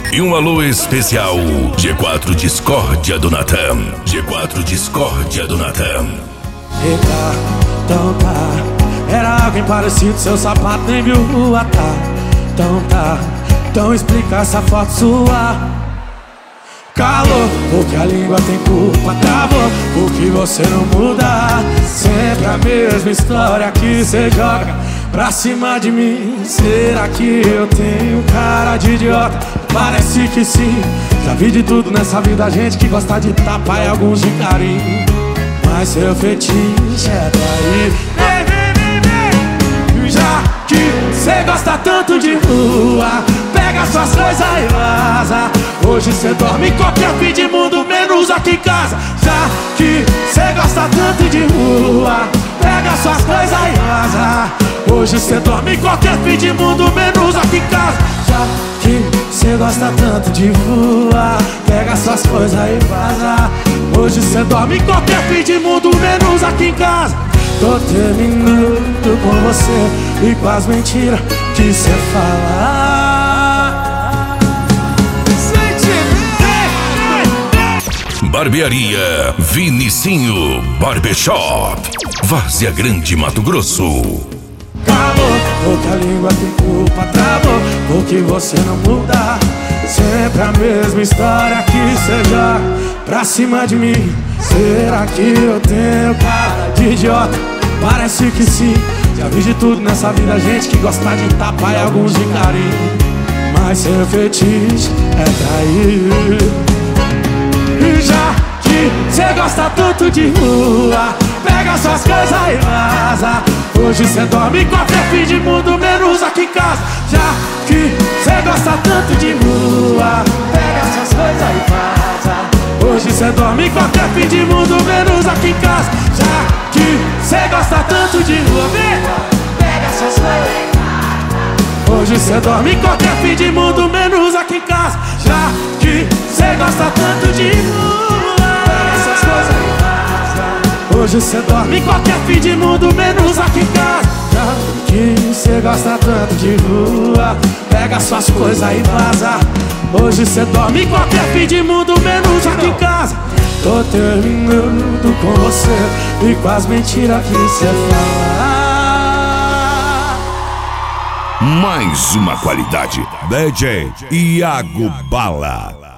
E um alô especial, G4 Discórdia do Natan. G4 Discórdia do Natan. Eita, então tá. Era alguém parecido, seu sapato nem viu rua, tá. Então tá, então explica essa foto sua. Calor, porque a língua tem culpa, travou, porque você não muda. Sempre a mesma história que cê joga pra cima de mim. Será que eu tenho cara de idiota? Parece que sim. Já vi de tudo nessa vida, gente que gosta de tapa e alguns de carinho. Mas seu fetiche é trair. Já que cê gosta tanto de rua, pega suas coisas e vaza. Hoje cê dorme em qualquer fim de mundo, menos aqui em casa. Já que cê gosta tanto de rua, pega suas coisas e vaza. Hoje cê dorme em qualquer fim de mundo, menos aqui em casa. Já que cê gosta tanto de rua, pega suas coisas e vaza. Hoje cê dorme em qualquer fim de mundo, menos aqui em casa. Tô terminando com você e com as mentiras que cê fala. Barbearia Vinicinho Barbershop, Várzea Grande, Mato Grosso. Calor, porque a língua tem culpa, travou, porque você não muda. Sempre a mesma história que cê joga pra cima de mim. Será que eu tenho cara de idiota? Parece que sim. Já vi de tudo nessa vida, gente que gosta de tapa e alguns de carinho. Mas seu fetiche é trair. E já que cê gosta tanto de rua, pega suas coisas e vaza. Hoje cê dorme em qualquer fim de mundo, menos aqui em casa. Já que cê gosta tanto de rua, pega suas coisas e vaza. Hoje cê dorme em qualquer fim de mundo, menos aqui em casa. Já que cê gosta tanto de rua, pega suas coisas e vaza. Hoje cê dorme em qualquer fim de mundo, menos aqui em casa. Já que cê gosta tanto de rua, pega suas coisas e vaza. Hoje cê dorme em qualquer fim de mundo, menos aqui em casa. Já que cê gosta tanto de rua, pega suas coisas e vaza. Hoje cê dorme em qualquer fim de mundo, menos aqui em casa. Tô terminando com você e com as mentiras que cê fala. Mais uma qualidade, DJ Iago Bala.